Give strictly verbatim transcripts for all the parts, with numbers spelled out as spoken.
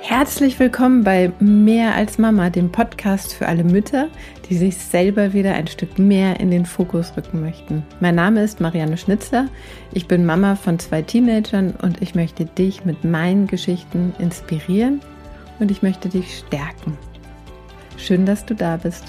Herzlich willkommen bei Mehr als Mama, dem Podcast für alle Mütter, die sich selber wieder ein Stück mehr in den Fokus rücken möchten. Mein Name ist Marianne Schnitzler, ich bin Mama von zwei Teenagern und ich möchte dich mit meinen Geschichten inspirieren und ich möchte dich stärken. Schön, dass du da bist.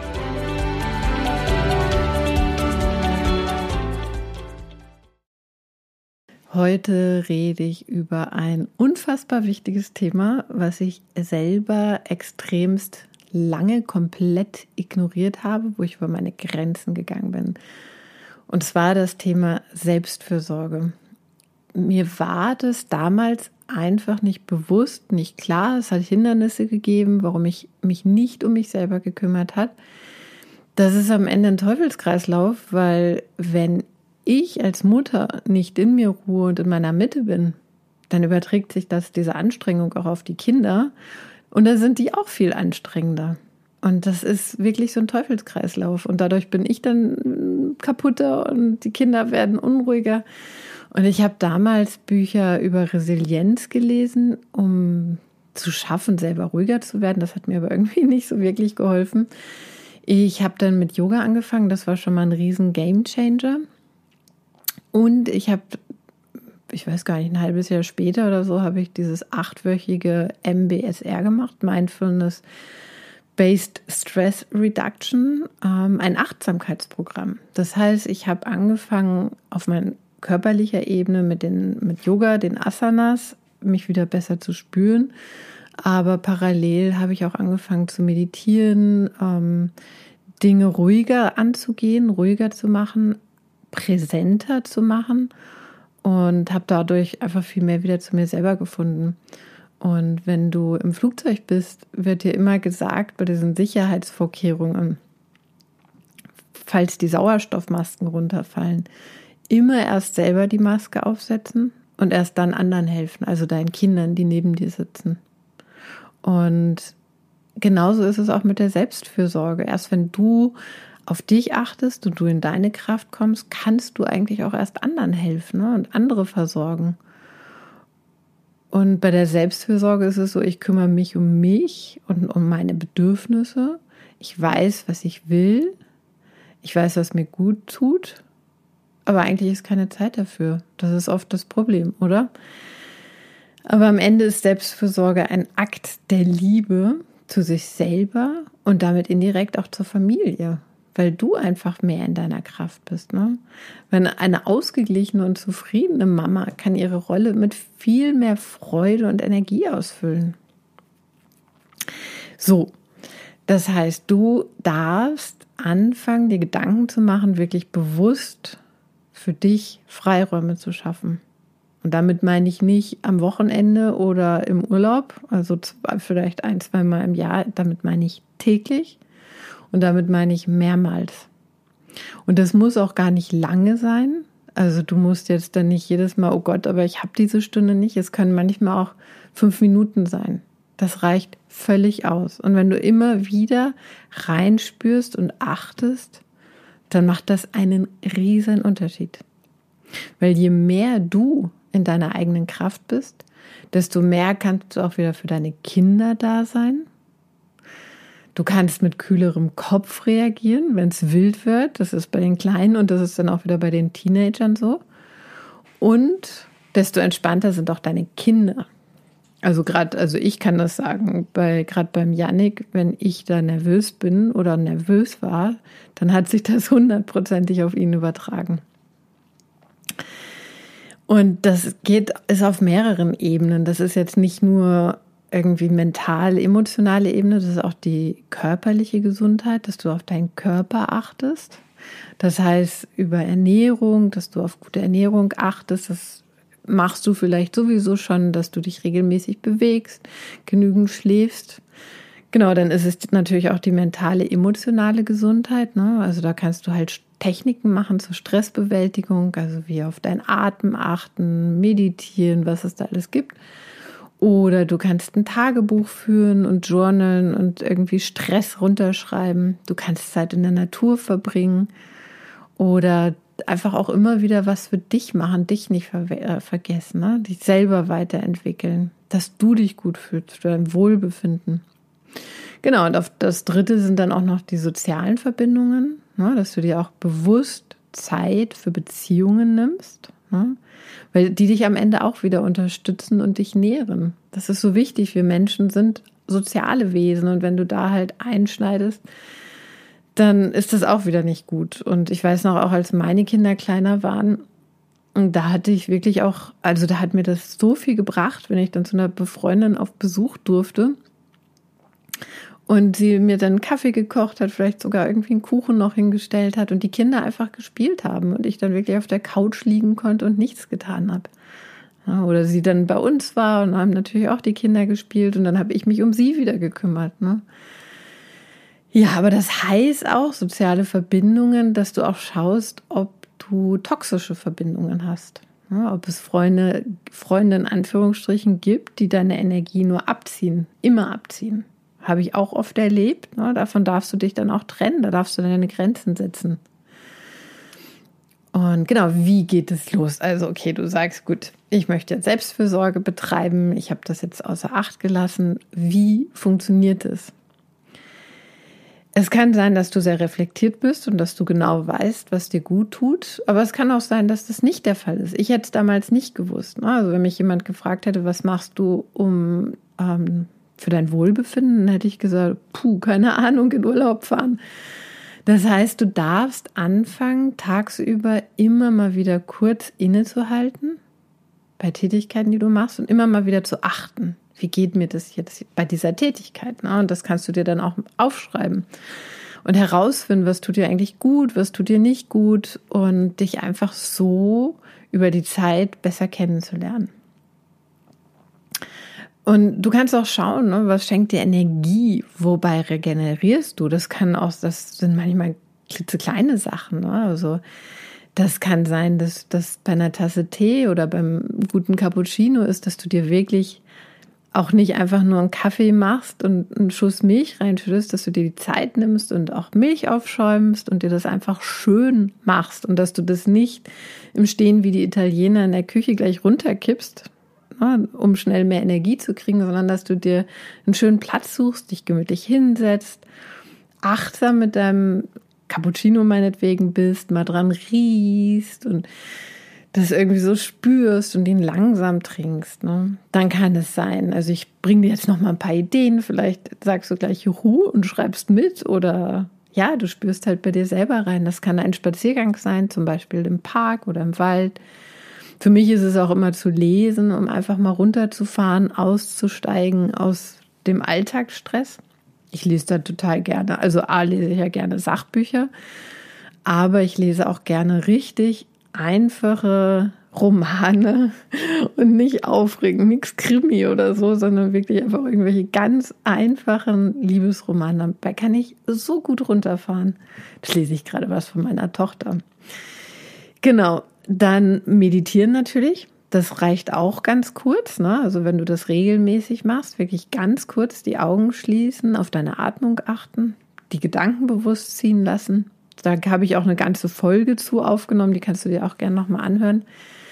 Heute rede ich über ein unfassbar wichtiges Thema, was ich selber extremst lange komplett ignoriert habe, wo ich über meine Grenzen gegangen bin. Und zwar das Thema Selbstfürsorge. Mir war das damals einfach nicht bewusst, nicht klar. Es hat Hindernisse gegeben, warum ich mich nicht um mich selber gekümmert habe. Das ist am Ende ein Teufelskreislauf, weil wenn ich als Mutter nicht in mir ruhe und in meiner Mitte bin, dann überträgt sich das, diese Anstrengung auch auf die Kinder und da sind die auch viel anstrengender. Und das ist wirklich so ein Teufelskreislauf und dadurch bin ich dann kaputter und die Kinder werden unruhiger. Und ich habe damals Bücher über Resilienz gelesen, um zu schaffen, selber ruhiger zu werden. Das hat mir aber irgendwie nicht so wirklich geholfen. Ich habe dann mit Yoga angefangen, das war schon mal ein riesen Gamechanger. Und ich habe, ich weiß gar nicht, ein halbes Jahr später oder so, habe ich dieses achtwöchige M B S R gemacht, Mindfulness Based Stress Reduction, ähm, ein Achtsamkeitsprogramm. Das heißt, ich habe angefangen, auf meiner körperlicher Ebene mit, den, mit Yoga, den Asanas, mich wieder besser zu spüren. Aber parallel habe ich auch angefangen zu meditieren, ähm, Dinge ruhiger anzugehen, ruhiger zu machen, präsenter zu machen und habe dadurch einfach viel mehr wieder zu mir selber gefunden. Und wenn du im Flugzeug bist, wird dir immer gesagt, bei diesen Sicherheitsvorkehrungen, falls die Sauerstoffmasken runterfallen, immer erst selber die Maske aufsetzen und erst dann anderen helfen, also deinen Kindern, die neben dir sitzen. Und genauso ist es auch mit der Selbstfürsorge. Erst wenn du auf dich achtest und du in deine Kraft kommst, kannst du eigentlich auch erst anderen helfen, ne, und andere versorgen. Und bei der Selbstfürsorge ist es so, ich kümmere mich um mich und um meine Bedürfnisse. Ich weiß, was ich will. Ich weiß, was mir gut tut. Aber eigentlich ist keine Zeit dafür. Das ist oft das Problem, oder? Aber am Ende ist Selbstfürsorge ein Akt der Liebe zu sich selber und damit indirekt auch zur Familie. Weil du einfach mehr in deiner Kraft bist, ne? Wenn eine ausgeglichene und zufriedene Mama kann ihre Rolle mit viel mehr Freude und Energie ausfüllen. So, das heißt, du darfst anfangen, dir Gedanken zu machen, wirklich bewusst für dich Freiräume zu schaffen. Und damit meine ich nicht am Wochenende oder im Urlaub, also vielleicht ein, zwei Mal im Jahr, damit meine ich täglich. Und damit meine ich mehrmals. Und das muss auch gar nicht lange sein. Also du musst jetzt dann nicht jedes Mal, oh Gott, aber ich habe diese Stunde nicht. Es können manchmal auch fünf Minuten sein. Das reicht völlig aus. Und wenn du immer wieder reinspürst und achtest, dann macht das einen riesen Unterschied. Weil je mehr du in deiner eigenen Kraft bist, desto mehr kannst du auch wieder für deine Kinder da sein. Du kannst mit kühlerem Kopf reagieren, wenn es wild wird. Das ist bei den Kleinen und das ist dann auch wieder bei den Teenagern so. Und desto entspannter sind auch deine Kinder. Also gerade, also ich kann das sagen, bei gerade beim Yannick, wenn ich da nervös bin oder nervös war, dann hat sich das hundertprozentig auf ihn übertragen. Und das geht, ist auf mehreren Ebenen. Das ist jetzt nicht nur irgendwie mental, emotionale Ebene, das ist auch die körperliche Gesundheit, dass du auf deinen Körper achtest. Das heißt, über Ernährung, dass du auf gute Ernährung achtest, das machst du vielleicht sowieso schon, dass du dich regelmäßig bewegst, genügend schläfst. Genau, dann ist es natürlich auch die mentale, emotionale Gesundheit, ne? Also da kannst du halt Techniken machen zur Stressbewältigung, also wie auf deinen Atem achten, meditieren, was es da alles gibt. Oder du kannst ein Tagebuch führen und journalen und irgendwie Stress runterschreiben. Du kannst Zeit in der Natur verbringen. Oder einfach auch immer wieder was für dich machen, dich nicht ver- äh, vergessen, ne? Dich selber weiterentwickeln, dass du dich gut fühlst, für dein Wohlbefinden. Genau, und auf das Dritte sind dann auch noch die sozialen Verbindungen, ne? Dass du dir auch bewusst Zeit für Beziehungen nimmst, ne? Weil die dich am Ende auch wieder unterstützen und dich nähren. Das ist so wichtig. Wir Menschen sind soziale Wesen und wenn du da halt einschneidest, dann ist das auch wieder nicht gut. Und ich weiß noch, auch als meine Kinder kleiner waren, und da hatte ich wirklich auch, also da hat mir das so viel gebracht, wenn ich dann zu einer Befreundin auf Besuch durfte und sie mir dann einen Kaffee gekocht hat, vielleicht sogar irgendwie einen Kuchen noch hingestellt hat und die Kinder einfach gespielt haben und ich dann wirklich auf der Couch liegen konnte und nichts getan habe. Ja, oder sie dann bei uns war und haben natürlich auch die Kinder gespielt und dann habe ich mich um sie wieder gekümmert, ne? Ja, aber das heißt auch soziale Verbindungen, dass du auch schaust, ob du toxische Verbindungen hast. Ja, ob es Freunde, Freunde in Anführungsstrichen gibt, die deine Energie nur abziehen, immer abziehen. Habe ich auch oft erlebt. Ne? Davon darfst du dich dann auch trennen, da darfst du deine Grenzen setzen. Und genau, wie geht es los? Also okay, du sagst, gut, ich möchte jetzt Selbstfürsorge betreiben, ich habe das jetzt außer Acht gelassen. Wie funktioniert es? Es kann sein, dass du sehr reflektiert bist und dass du genau weißt, was dir gut tut. Aber es kann auch sein, dass das nicht der Fall ist. Ich hätte es damals nicht gewusst. Ne? Also wenn mich jemand gefragt hätte, was machst du um ähm, für dein Wohlbefinden, dann hätte ich gesagt, puh, keine Ahnung, in Urlaub fahren. Das heißt, du darfst anfangen, tagsüber immer mal wieder kurz innezuhalten bei Tätigkeiten, die du machst und immer mal wieder zu achten. Wie geht mir das jetzt bei dieser Tätigkeit? Ne? Und das kannst du dir dann auch aufschreiben und herausfinden, was tut dir eigentlich gut, was tut dir nicht gut und dich einfach so über die Zeit besser kennenzulernen. Und du kannst auch schauen, ne, was schenkt dir Energie, wobei regenerierst du? Das kann auch, das sind manchmal klitzekleine Sachen. Ne? Also das kann sein, dass das bei einer Tasse Tee oder beim guten Cappuccino ist, dass du dir wirklich auch nicht einfach nur einen Kaffee machst und einen Schuss Milch reinschüttest, dass du dir die Zeit nimmst und auch Milch aufschäumst und dir das einfach schön machst und dass du das nicht im Stehen wie die Italiener in der Küche gleich runterkippst, ne, um schnell mehr Energie zu kriegen, sondern dass du dir einen schönen Platz suchst, dich gemütlich hinsetzt, achtsam mit deinem Cappuccino meinetwegen bist, mal dran riechst und das irgendwie so spürst und ihn langsam trinkst, ne? Dann kann es sein. Also ich bringe dir jetzt noch mal ein paar Ideen. Vielleicht sagst du gleich Juhu und schreibst mit oder ja, du spürst halt bei dir selber rein. Das kann ein Spaziergang sein, zum Beispiel im Park oder im Wald. Für mich ist es auch immer zu lesen, um einfach mal runterzufahren, auszusteigen aus dem Alltagsstress. Ich lese da total gerne. Also A, lese ich ja gerne Sachbücher, aber ich lese auch gerne richtig einfache Romane und nicht aufregend, nichts Krimi oder so, sondern wirklich einfach irgendwelche ganz einfachen Liebesromane. Da kann ich so gut runterfahren. Das lese ich gerade was von meiner Tochter. Genau, dann meditieren natürlich. Das reicht auch ganz kurz, ne? Also wenn du das regelmäßig machst, wirklich ganz kurz die Augen schließen, auf deine Atmung achten, die Gedanken bewusst ziehen lassen. Da habe ich auch eine ganze Folge zu aufgenommen, die kannst du dir auch gerne nochmal anhören.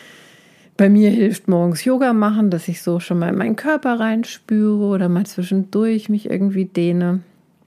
Bei mir hilft morgens Yoga machen, dass ich so schon mal in meinen Körper reinspüre oder mal zwischendurch mich irgendwie dehne.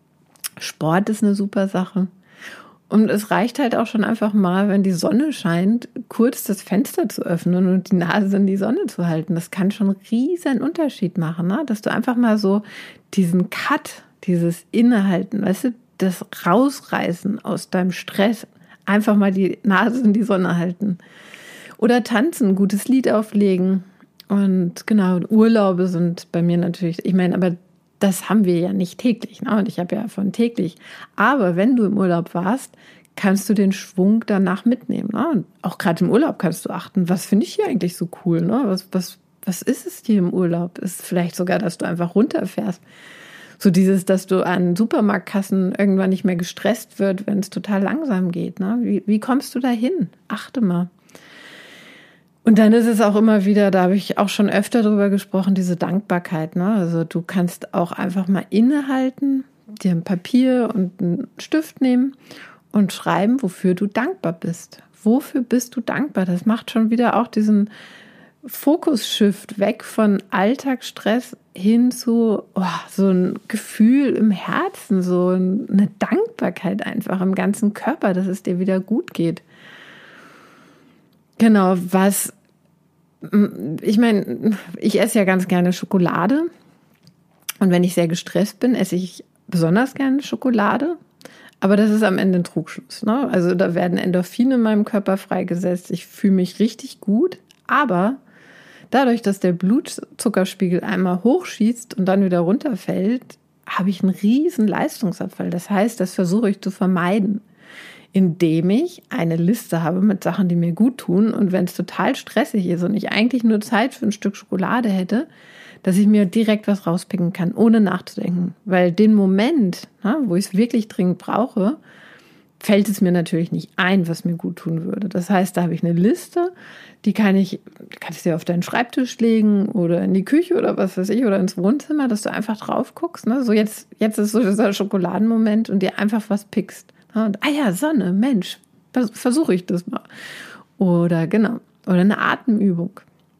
Sport ist eine super Sache. Und es reicht halt auch schon einfach mal, wenn die Sonne scheint, kurz das Fenster zu öffnen und die Nase in die Sonne zu halten. Das kann schon einen riesen Unterschied machen, ne? Dass du einfach mal so diesen Cut, dieses Innehalten, weißt du, das Rausreißen aus deinem Stress, einfach mal die Nase in die Sonne halten. Oder tanzen, ein gutes Lied auflegen. Und genau, Urlaube sind bei mir natürlich, ich meine, aber das haben wir ja nicht täglich, ne? Und ich habe ja von täglich. Aber wenn du im Urlaub warst, kannst du den Schwung danach mitnehmen, ne? Und auch gerade im Urlaub kannst du achten, was finde ich hier eigentlich so cool, ne? Was, was, was ist es hier im Urlaub? Ist vielleicht sogar, dass du einfach runterfährst. So dieses, dass du an Supermarktkassen irgendwann nicht mehr gestresst wird, wenn es total langsam geht, ne? Wie, wie kommst du da hin? Achte mal. Und dann ist es auch immer wieder, da habe ich auch schon öfter drüber gesprochen, diese Dankbarkeit, ne? Also du kannst auch einfach mal innehalten, dir ein Papier und einen Stift nehmen und schreiben, wofür du dankbar bist. Wofür bist du dankbar? Das macht schon wieder auch diesen Fokus-Shift weg von Alltagsstress hin zu oh, so ein Gefühl im Herzen, so eine Dankbarkeit einfach im ganzen Körper, dass es dir wieder gut geht. Genau, was, ich meine, ich esse ja ganz gerne Schokolade und wenn ich sehr gestresst bin, esse ich besonders gerne Schokolade. Aber das ist am Ende ein Trugschluss, ne? Also da werden Endorphine in meinem Körper freigesetzt. Ich fühle mich richtig gut. Aber dadurch, dass der Blutzuckerspiegel einmal hochschießt und dann wieder runterfällt, habe ich einen riesen Leistungsabfall. Das heißt, das versuche ich zu vermeiden, indem ich eine Liste habe mit Sachen, die mir gut tun. Und wenn es total stressig ist und ich eigentlich nur Zeit für ein Stück Schokolade hätte, dass ich mir direkt was rauspicken kann, ohne nachzudenken. Weil den Moment, na, wo ich es wirklich dringend brauche, fällt es mir natürlich nicht ein, was mir gut tun würde. Das heißt, da habe ich eine Liste, die kann ich, kann ich dir auf deinen Schreibtisch legen oder in die Küche oder was weiß ich oder ins Wohnzimmer, dass du einfach drauf guckst. Ne? So jetzt, jetzt ist so dieser Schokoladenmoment und dir einfach was pickst. Ne? Und, ah ja, Sonne, Mensch, versuche ich das mal. Oder genau, oder eine Atemübung.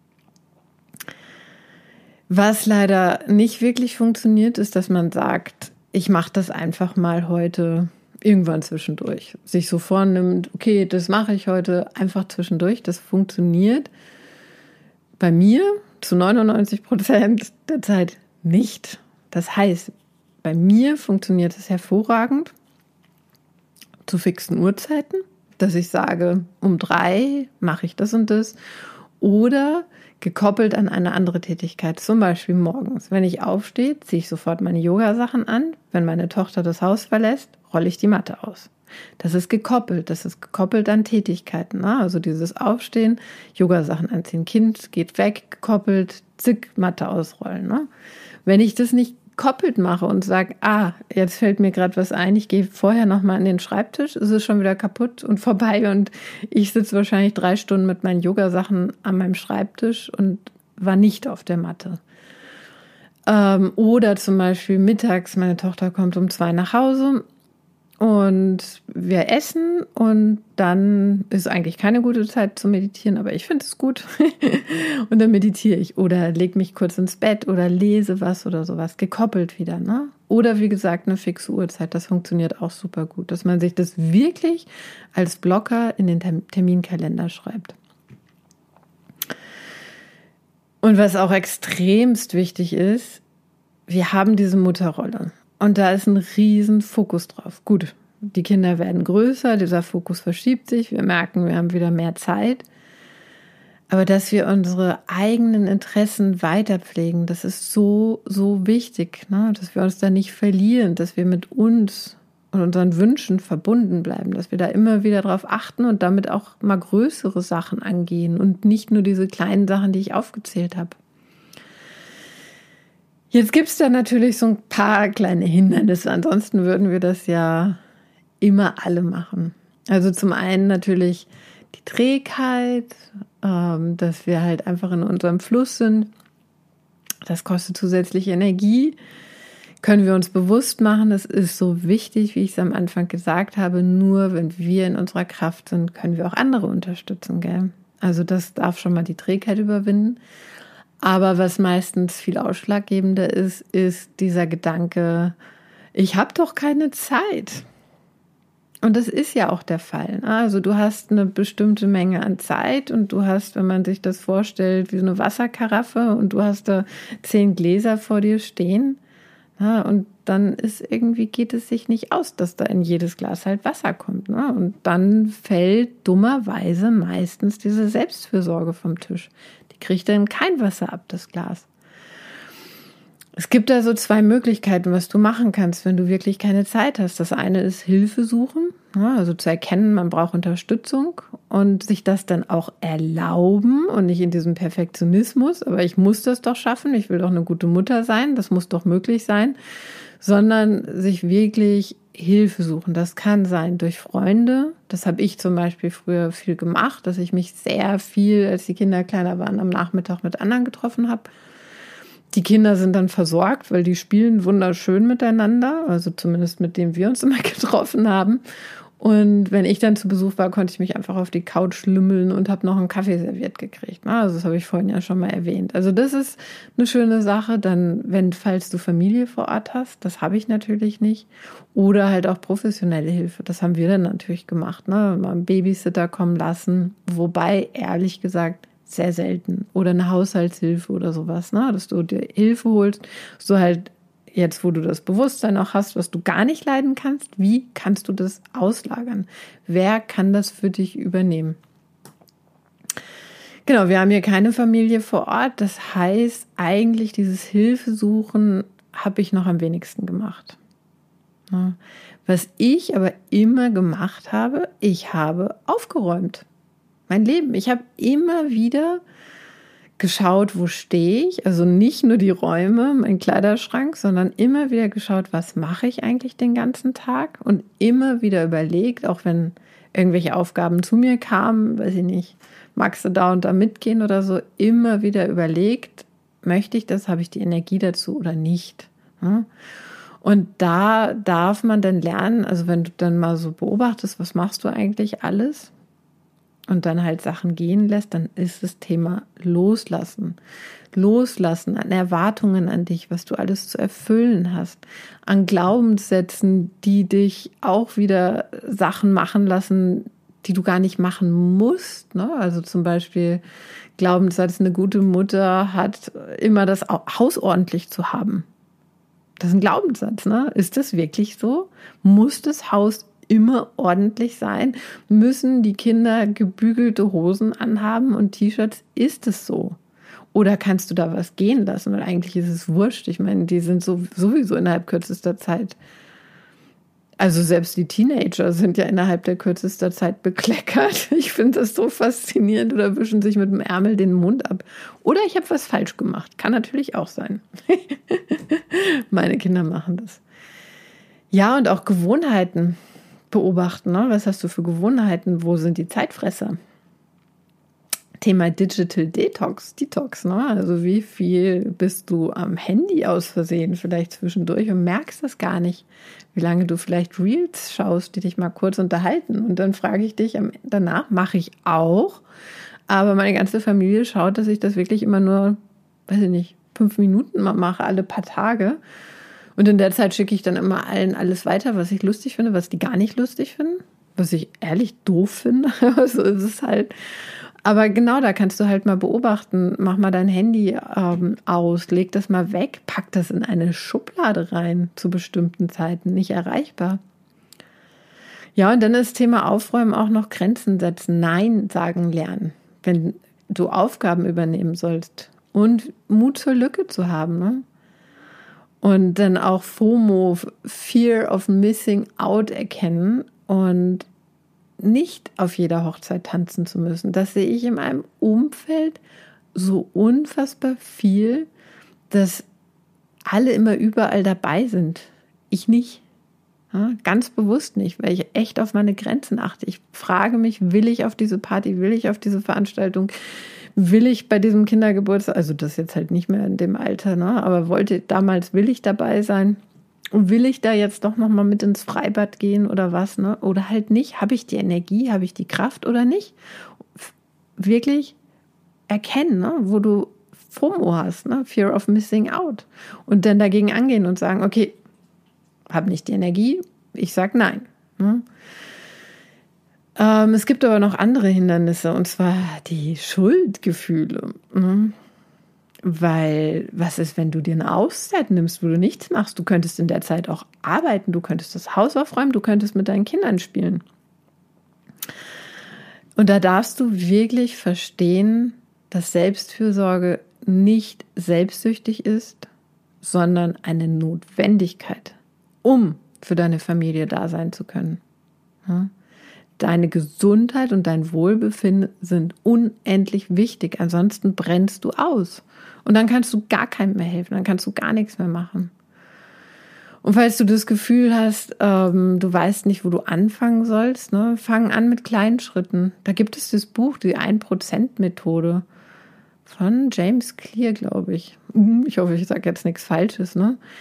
Was leider nicht wirklich funktioniert, ist, dass man sagt, ich mache das einfach mal heute irgendwann zwischendurch. Sich so vornimmt, okay, das mache ich heute einfach zwischendurch. Das funktioniert bei mir zu neunundneunzig Prozent der Zeit nicht. Das heißt, bei mir funktioniert es hervorragend zu fixen Uhrzeiten, dass ich sage, um drei mache ich das und das. Oder gekoppelt an eine andere Tätigkeit, zum Beispiel morgens. Wenn ich aufstehe, ziehe ich sofort meine Yoga-Sachen an. Wenn meine Tochter das Haus verlässt, rolle ich die Matte aus. Das ist gekoppelt, das ist gekoppelt an Tätigkeiten. Ne? Also dieses Aufstehen, Yoga-Sachen anziehen, Kind geht weg, gekoppelt, zick, Matte ausrollen. Ne? Wenn ich das nicht koppelt mache und sage, ah, jetzt fällt mir gerade was ein, ich gehe vorher nochmal an den Schreibtisch, ist es schon wieder kaputt und vorbei und ich sitze wahrscheinlich drei Stunden mit meinen Yogasachen an meinem Schreibtisch und war nicht auf der Matte. Ähm, oder zum Beispiel mittags, meine Tochter kommt um zwei nach Hause und wir essen und dann ist eigentlich keine gute Zeit zu meditieren, aber ich finde es gut und dann meditiere ich oder lege mich kurz ins Bett oder lese was oder sowas, gekoppelt wieder, ne? Oder wie gesagt, eine fixe Uhrzeit, das funktioniert auch super gut, dass man sich das wirklich als Blocker in den Terminkalender schreibt. Und was auch extremst wichtig ist, wir haben diese Mutterrolle. Und da ist ein riesen Fokus drauf. Gut, die Kinder werden größer, dieser Fokus verschiebt sich, wir merken, wir haben wieder mehr Zeit. Aber dass wir unsere eigenen Interessen weiterpflegen, das ist so, so wichtig, ne? Dass wir uns da nicht verlieren, dass wir mit uns und unseren Wünschen verbunden bleiben, dass wir da immer wieder drauf achten und damit auch mal größere Sachen angehen und nicht nur diese kleinen Sachen, die ich aufgezählt habe. Jetzt gibt es da natürlich so ein paar kleine Hindernisse, ansonsten würden wir das ja immer alle machen. Also zum einen natürlich die Trägheit, ähm, dass wir halt einfach in unserem Fluss sind. Das kostet zusätzliche Energie. Können wir uns bewusst machen, das ist so wichtig, wie ich es am Anfang gesagt habe, nur wenn wir in unserer Kraft sind, können wir auch andere unterstützen, gell? Also das darf schon mal die Trägheit überwinden. Aber was meistens viel ausschlaggebender ist, ist dieser Gedanke, ich habe doch keine Zeit. Und das ist ja auch der Fall. Also du hast eine bestimmte Menge an Zeit und du hast, wenn man sich das vorstellt, wie so eine Wasserkaraffe und du hast da zehn Gläser vor dir stehen. Und dann ist irgendwie, geht es sich nicht aus, dass da in jedes Glas halt Wasser kommt. Und dann fällt dummerweise meistens diese Selbstfürsorge vom Tisch. Kriegt dann kein Wasser ab, das Glas. Es gibt da so zwei Möglichkeiten, was du machen kannst, wenn du wirklich keine Zeit hast. Das eine ist Hilfe suchen, also zu erkennen, man braucht Unterstützung und sich das dann auch erlauben und nicht in diesem Perfektionismus, aber ich muss das doch schaffen, ich will doch eine gute Mutter sein, das muss doch möglich sein, sondern sich wirklich Hilfe suchen. Das kann sein durch Freunde. Das habe ich zum Beispiel früher viel gemacht, dass ich mich sehr viel, als die Kinder kleiner waren, am Nachmittag mit anderen getroffen habe. Die Kinder sind dann versorgt, weil die spielen wunderschön miteinander, also zumindest mit denen wir uns immer getroffen haben. Und wenn ich dann zu Besuch war, konnte ich mich einfach auf die Couch lümmeln und habe noch einen Kaffee serviert gekriegt. Also das habe ich vorhin ja schon mal erwähnt. Also das ist eine schöne Sache. Dann, wenn, falls du Familie vor Ort hast, das habe ich natürlich nicht. Oder halt auch professionelle Hilfe. Das haben wir dann natürlich gemacht. Ne? Mal einen Babysitter kommen lassen. Wobei, ehrlich gesagt, sehr selten. Oder eine Haushaltshilfe oder sowas. Ne? Dass du dir Hilfe holst, dass du halt jetzt, wo du das Bewusstsein auch hast, was du gar nicht leiden kannst, wie kannst du das auslagern? Wer kann das für dich übernehmen? Genau, wir haben hier keine Familie vor Ort. Das heißt, eigentlich dieses Hilfesuchen habe ich noch am wenigsten gemacht. Was ich aber immer gemacht habe, ich habe aufgeräumt. Mein Leben. Ich habe immer wieder geschaut, wo stehe ich, also nicht nur die Räume, mein Kleiderschrank, sondern immer wieder geschaut, was mache ich eigentlich den ganzen Tag und immer wieder überlegt, auch wenn irgendwelche Aufgaben zu mir kamen, weiß ich nicht, magst du da und da mitgehen oder so, immer wieder überlegt, möchte ich das, habe ich die Energie dazu oder nicht. Und da darf man dann lernen, also wenn du dann mal so beobachtest, was machst du eigentlich alles? Und dann halt Sachen gehen lässt, dann ist das Thema Loslassen. Loslassen an Erwartungen an dich, was du alles zu erfüllen hast. An Glaubenssätzen, die dich auch wieder Sachen machen lassen, die du gar nicht machen musst. Ne? Also zum Beispiel Glaubenssatz, eine gute Mutter hat immer das Haus ordentlich zu haben. Das ist ein Glaubenssatz. Ne? Ist das wirklich so? Muss das Haus immer ordentlich sein? Müssen die Kinder gebügelte Hosen anhaben und T-Shirts? Ist es so? Oder kannst du da was gehen lassen? Weil eigentlich ist es wurscht. Ich meine, die sind so, sowieso innerhalb kürzester Zeit. Also selbst die Teenager sind ja innerhalb der kürzester Zeit bekleckert. Ich finde das so faszinierend oder wischen sich mit dem Ärmel den Mund ab. Oder ich habe was falsch gemacht. Kann natürlich auch sein. Meine Kinder machen das. Ja, und auch Gewohnheiten beobachten. Ne? Was hast du für Gewohnheiten? Wo sind die Zeitfresser? Thema Digital Detox, Detox. Ne? Also wie viel bist du am Handy aus Versehen vielleicht zwischendurch und merkst das gar nicht, wie lange du vielleicht Reels schaust, die dich mal kurz unterhalten. Und dann frage ich dich danach, mache ich auch, aber meine ganze Familie schaut, dass ich das wirklich immer nur, weiß ich nicht, fünf Minuten mal mache, alle paar Tage. Und in der Zeit schicke ich dann immer allen alles weiter, was ich lustig finde, was die gar nicht lustig finden, was ich ehrlich doof finde. So ist es halt. Aber genau, da kannst du halt mal beobachten, mach mal dein Handy ähm, aus, leg das mal weg, pack das in eine Schublade rein zu bestimmten Zeiten, nicht erreichbar. Ja, und dann ist das Thema Aufräumen auch noch Grenzen setzen, Nein sagen lernen, wenn du Aufgaben übernehmen sollst und Mut zur Lücke zu haben, ne? Und dann auch FOMO, Fear of Missing Out erkennen und nicht auf jeder Hochzeit tanzen zu müssen. Das sehe ich in meinem Umfeld so unfassbar viel, dass alle immer überall dabei sind. Ich nicht. Ja, ganz bewusst nicht, weil ich echt auf meine Grenzen achte. Ich frage mich, will ich auf diese Party, will ich auf diese Veranstaltung, will ich bei diesem Kindergeburtstag, also das jetzt halt nicht mehr in dem Alter, ne, aber wollte damals, will ich dabei sein? Und will ich da jetzt doch nochmal mit ins Freibad gehen oder was, ne? Oder halt nicht? Habe ich die Energie, habe ich die Kraft oder nicht? Wirklich erkennen, ne? Wo du FOMO hast, ne? Fear of Missing Out. Und dann dagegen angehen und sagen, okay, habe nicht die Energie, ich sage nein. Ne? Ähm, es gibt aber noch andere Hindernisse, und zwar die Schuldgefühle. Ne? Weil, was ist, wenn du dir eine Auszeit nimmst, wo du nichts machst? Du könntest in der Zeit auch arbeiten, du könntest das Haus aufräumen, du könntest mit deinen Kindern spielen. Und da darfst du wirklich verstehen, dass Selbstfürsorge nicht selbstsüchtig ist, sondern eine Notwendigkeit, um für deine Familie da sein zu können. Deine Gesundheit und dein Wohlbefinden sind unendlich wichtig, ansonsten brennst du aus. Und dann kannst du gar keinem mehr helfen, dann kannst du gar nichts mehr machen. Und falls du das Gefühl hast, ähm, du weißt nicht, wo du anfangen sollst, ne, fang an mit kleinen Schritten. Da gibt es das Buch, die ein Prozent Methode von James Clear, glaube ich. Ich hoffe, ich sage jetzt nichts Falsches, ne?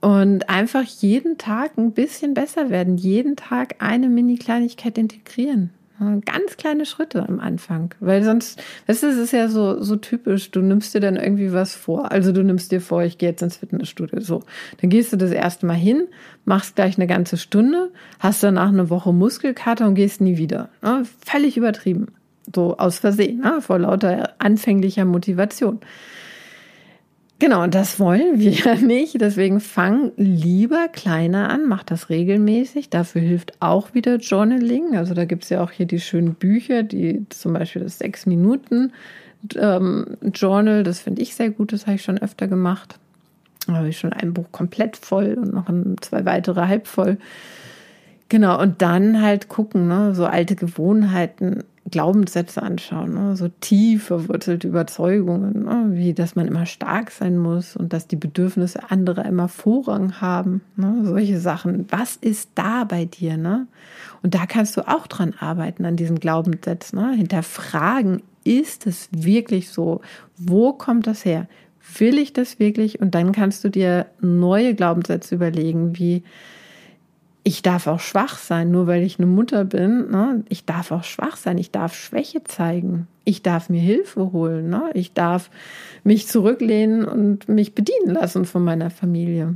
Und einfach jeden Tag ein bisschen besser werden, jeden Tag eine Mini-Kleinigkeit integrieren. Ganz kleine Schritte am Anfang, weil sonst, weißt du, es ist ja so, so typisch, du nimmst dir dann irgendwie was vor. Also du nimmst dir vor, ich gehe jetzt ins Fitnessstudio, so. Dann gehst du das erste Mal hin, machst gleich eine ganze Stunde, hast danach eine Woche Muskelkater und gehst nie wieder. Ne? Völlig übertrieben. So aus Versehen, ne? Vor lauter anfänglicher Motivation. Genau, und das wollen wir ja nicht. Deswegen fang lieber kleiner an, mach das regelmäßig. Dafür hilft auch wieder Journaling. Also da gibt es ja auch hier die schönen Bücher, die zum Beispiel das sechs Minuten ähm, Journal, das finde ich sehr gut, das habe ich schon öfter gemacht. Da habe ich schon ein Buch komplett voll und noch ein, zwei weitere halb voll. Genau, und dann halt gucken, ne, so alte Gewohnheiten, Glaubenssätze anschauen, ne, so tief verwurzelte Überzeugungen, ne, wie dass man immer stark sein muss und dass die Bedürfnisse anderer immer Vorrang haben, ne, solche Sachen. Was ist da bei dir? Ne? Und da kannst du auch dran arbeiten, an diesen Glaubenssätzen. Ne? Hinterfragen, ist es wirklich so? Wo kommt das her? Will ich das wirklich? Und dann kannst du dir neue Glaubenssätze überlegen, wie ich darf auch schwach sein, nur weil ich eine Mutter bin. Ne? Ich darf auch schwach sein, ich darf Schwäche zeigen. Ich darf mir Hilfe holen. Ne? Ich darf mich zurücklehnen und mich bedienen lassen von meiner Familie.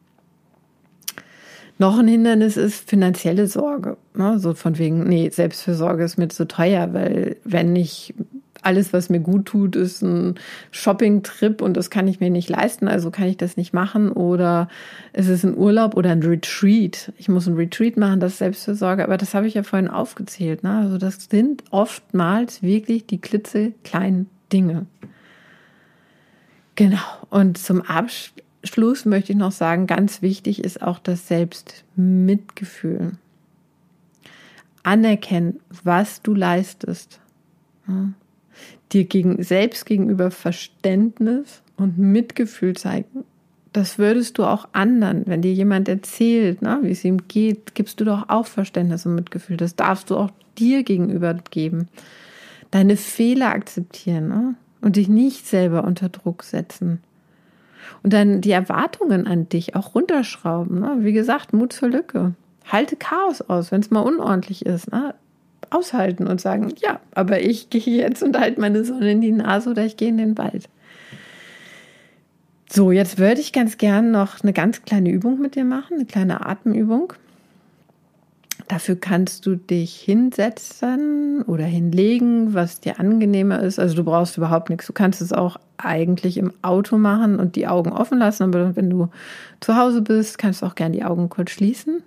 Noch ein Hindernis ist finanzielle Sorge. Ne? So von wegen, nee, Selbstfürsorge ist mir zu teuer, weil wenn ich alles, was mir gut tut, ist ein Shopping-Trip und das kann ich mir nicht leisten, also kann ich das nicht machen. Oder es ist ein Urlaub oder ein Retreat. Ich muss ein Retreat machen, das ist Selbstfürsorge, aber das habe ich ja vorhin aufgezählt. Ne? Also das sind oftmals wirklich die klitzekleinen Dinge. Genau. Und zum Abschluss möchte ich noch sagen, ganz wichtig ist auch das Selbstmitgefühl. Anerkennen, was du leistest. Ja. Dir gegen, selbst gegenüber Verständnis und Mitgefühl zeigen. Das würdest du auch anderen, wenn dir jemand erzählt, ne, wie es ihm geht, gibst du doch auch Verständnis und Mitgefühl. Das darfst du auch dir gegenüber geben. Deine Fehler akzeptieren, ne, und dich nicht selber unter Druck setzen. Und dann die Erwartungen an dich auch runterschrauben. Ne? Wie gesagt, Mut zur Lücke. Halte Chaos aus, wenn es mal unordentlich ist. Ne? Aushalten und sagen, ja, aber ich gehe jetzt und halte meine Sonne in die Nase oder ich gehe in den Wald. So, jetzt würde ich ganz gern noch eine ganz kleine Übung mit dir machen, eine kleine Atemübung. Dafür kannst du dich hinsetzen oder hinlegen, was dir angenehmer ist. Also du brauchst überhaupt nichts. Du kannst es auch eigentlich im Auto machen und die Augen offen lassen. Aber wenn du zu Hause bist, kannst du auch gern die Augen kurz schließen.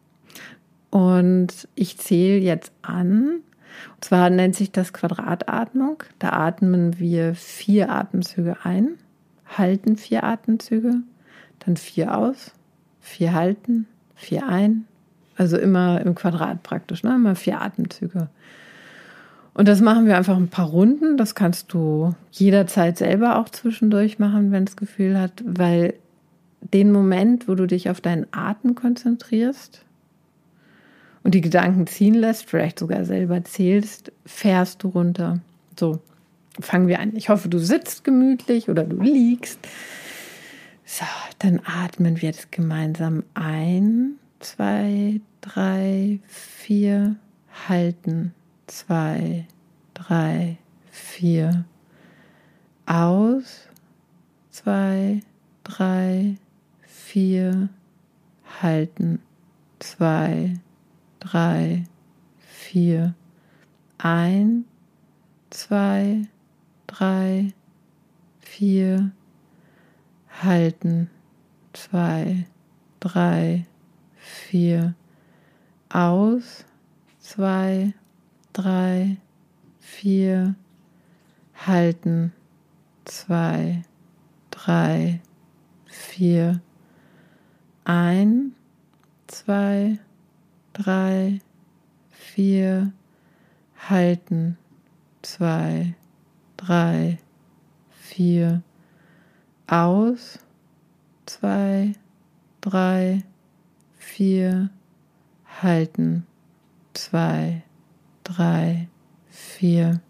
Und ich zähle jetzt an. Und zwar nennt sich das Quadratatmung. Da atmen wir vier Atemzüge ein, halten vier Atemzüge, dann vier aus, vier halten, vier ein. Also immer im Quadrat praktisch, ne? Immer vier Atemzüge. Und das machen wir einfach ein paar Runden. Das kannst du jederzeit selber auch zwischendurch machen, wenn es Gefühl hat, weil den Moment, wo du dich auf deinen Atem konzentrierst und die Gedanken ziehen lässt, vielleicht sogar selber zählst, fährst du runter. So, fangen wir an. Ich hoffe, du sitzt gemütlich oder du liegst. So, dann atmen wir jetzt gemeinsam ein. Zwei, drei, vier, halten. Zwei, drei, vier. Aus. Zwei, drei, vier, halten. Zwei, drei, vier, ein, zwei, drei, vier, halten, zwei, drei, vier, aus, zwei, drei, vier, halten, zwei, drei, vier, ein, zwei, drei, vier, halten, zwei, drei, vier, aus, zwei, drei, vier, halten, zwei, drei, vier.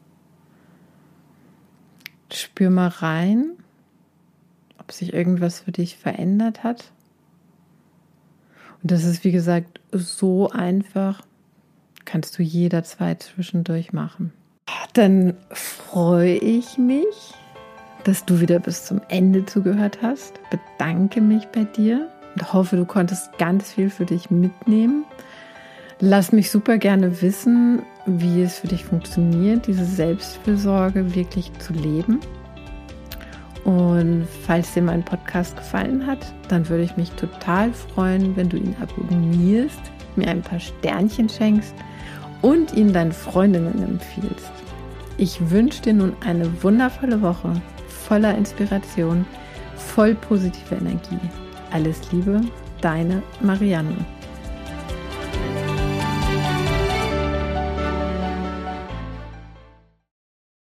Spür mal rein, ob sich irgendwas für dich verändert hat. Und das ist, wie gesagt, so einfach, kannst du jederzeit zwischendurch machen. Dann freue ich mich, dass du wieder bis zum Ende zugehört hast. Bedanke mich bei dir und hoffe, du konntest ganz viel für dich mitnehmen. Lass mich super gerne wissen, wie es für dich funktioniert, diese Selbstfürsorge wirklich zu leben. Und falls dir mein Podcast gefallen hat, dann würde ich mich total freuen, wenn du ihn abonnierst, mir ein paar Sternchen schenkst und ihn deinen Freundinnen empfiehlst. Ich wünsche dir nun eine wundervolle Woche, voller Inspiration, voll positive Energie. Alles Liebe, deine Marianne.